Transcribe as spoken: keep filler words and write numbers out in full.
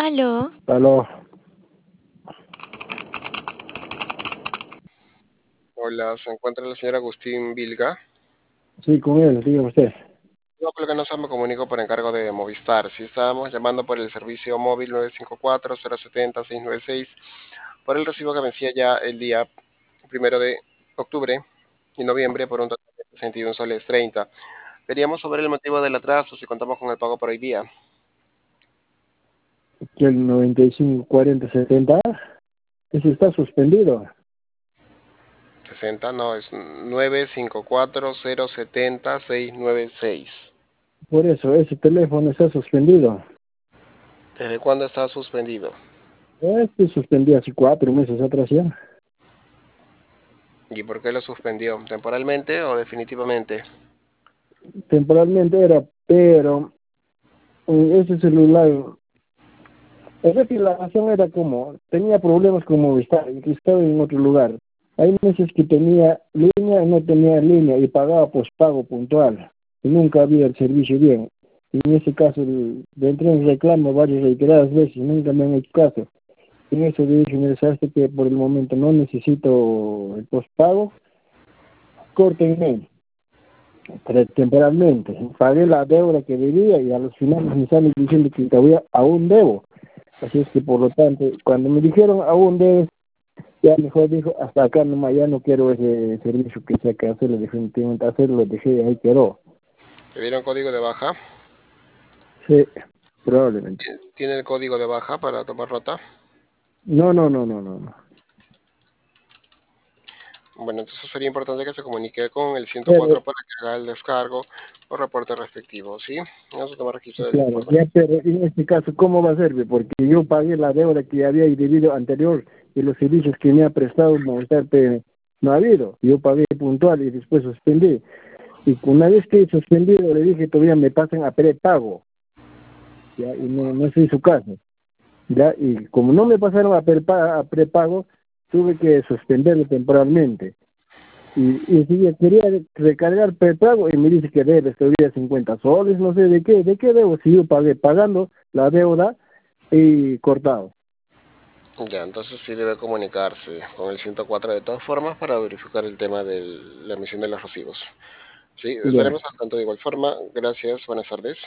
Aló, Aló, Hola, se encuentra el señor Agustín Vilga. sí, con él, diga usted. No, por lo que no se me comunico por encargo de Movistar. Si estábamos llamando por el servicio móvil nueve cinco cuatro, cero siete cero, seis nueve seis, por el recibo que vencía ya el día primero de octubre y noviembre por un total de sesenta y uno soles treinta. Queríamos saber el motivo del atraso, si contamos con el pago por hoy día. Que el noventa y cinco cuarenta setenta, ese está suspendido. sesenta, no, es nueve cinco cuatro, cero siete cero, seis nueve seis. Por eso, ese teléfono está suspendido. ¿Desde cuándo está suspendido? Este suspendí hace cuatro meses atrás ya. ¿Y por qué lo suspendió? ¿Temporalmente o definitivamente? Temporalmente era, pero eh, ese celular, es decir, la razón era como, tenía problemas con Movistar, y que estaba en otro lugar. Hay meses que tenía línea y no tenía línea y pagaba pospago puntual. Y nunca había el servicio bien. Y en ese caso, el- le entré en reclamo varias reiteradas veces, nunca me han hecho caso. En eso le dije, mire, sabes que por el momento no necesito el postpago, córtenme, pero temporalmente. Pagué la deuda que debía y a los finales me salen diciendo que todavía aún debo. Así es que por lo tanto, cuando me dijeron aún debes, ya mejor dijo, hasta acá nomás, ya no quiero ese servicio que sea que hacerlo, definitivamente hacerlo, lo dejé, ahí quedó. ¿Le dieron código de baja? Sí, probablemente. ¿Tiene el código de baja para tomar nota? No, no, no, no, no, no. Bueno, entonces sería importante que se comunique con el ciento Pero, cuatro para que haga el descargo o reporte respectivo, ¿sí? Vamos a tomar registro del claro, informe. ya, pero en este caso, ¿cómo va a ser? Porque yo pagué la deuda que había debido anterior y los servicios que me ha prestado Movistar P no ha habido. Yo pagué puntual y después suspendí. Y una vez que he suspendido, le dije todavía me pasen a prepago. ¿Ya? Y no, no se hizo caso. ¿Ya? Y como no me pasaron a, prepa- a prepago, tuve que suspenderlo temporalmente. Y, y si quería recargar prepago y me dice que debe todavía cincuenta soles, no sé de qué, de qué debo, si yo pagué pagando la deuda y cortado. Ya, entonces sí debe comunicarse con el ciento cuatro de todas formas para verificar el tema de la emisión de los recibos. Sí, Ya. estaremos al tanto de igual forma. Gracias, buenas tardes.